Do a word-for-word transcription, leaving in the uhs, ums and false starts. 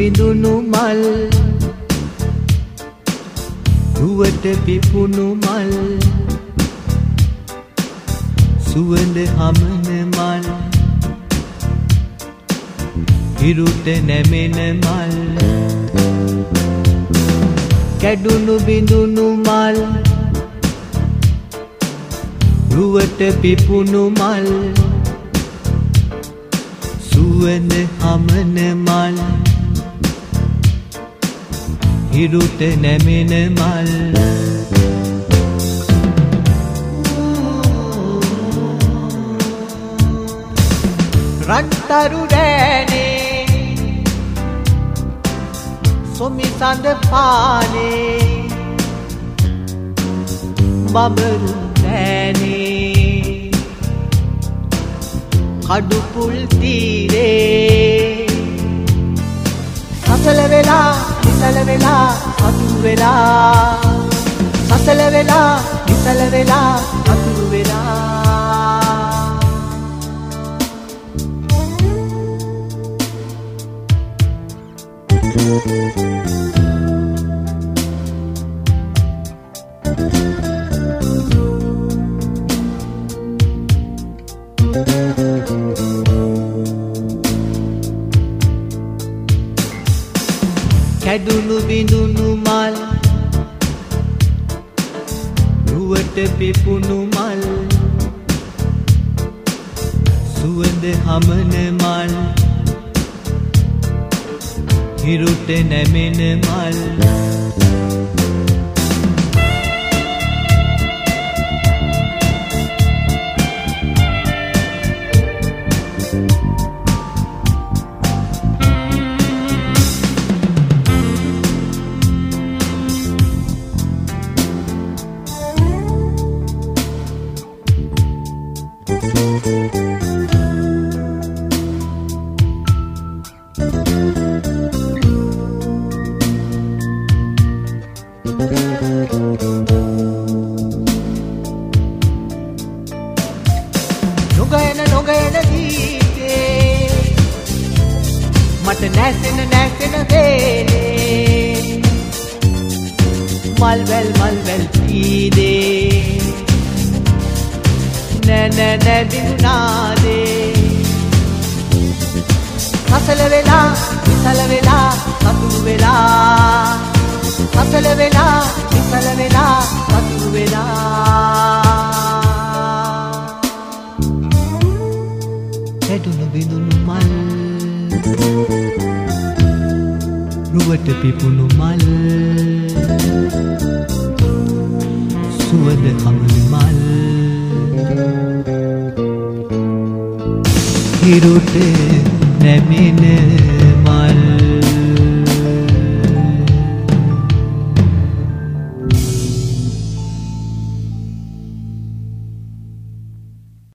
බිඳුණු මල් රුවට පිපුණු මල් සුවඳ හමන මල් හිරුට නැමෙන මල් කැඩුණු බිඳුණු මල් රුවට පිපුණු මල් සුවඳ හමන මල් හිරුට නැමෙන මල් රන්තරු රෑනේ සොමිසඳ පානේ බබරු රෑනේ කඩුපුල් තීරේ සසල වෙලා විසල වෙලා අතුරු වෙලා සසල වෙලා විසල වෙලා අතුරු වෙලා කැඩුණු බිඳුණු මල් රුවට පිපුණු මල් සුවඳ හමන මල් හිරුට නැමෙන මල් නොගයන නොගයන ගීතේ මට නැසෙන නැසෙන වේලේ මල්වැල් මල්වැල් පීදේ නැ නැ නැ බිඳුනාදේ සසල වෙලා විසල වෙලා සතුරු වෙලා සසල වෙලා විසල වෙලා සතුරු වෙලා කැඩුණු බිඳුණු මල් රුවට පිපුණු මල් සුවඳ හමන මල් හිරුට නැමෙන මල්